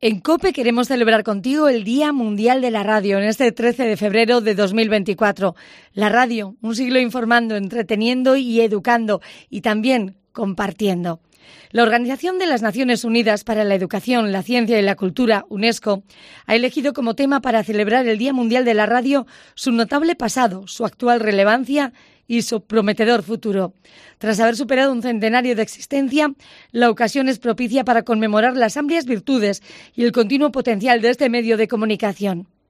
En COPE queremos celebrar contigo el Día Mundial de la Radio en este 13 de febrero de 2024. La radio, un siglo informando, entreteniendo y educando, y también compartiendo. La Organización de las Naciones Unidas para la Educación, la Ciencia y la Cultura, UNESCO, ha elegido como tema para celebrar el Día Mundial de la Radio su notable pasado, su actual relevancia y su prometedor futuro. Tras haber superado un centenario de existencia, la ocasión es propicia para conmemorar las amplias virtudes y el continuo potencial de este medio de comunicación.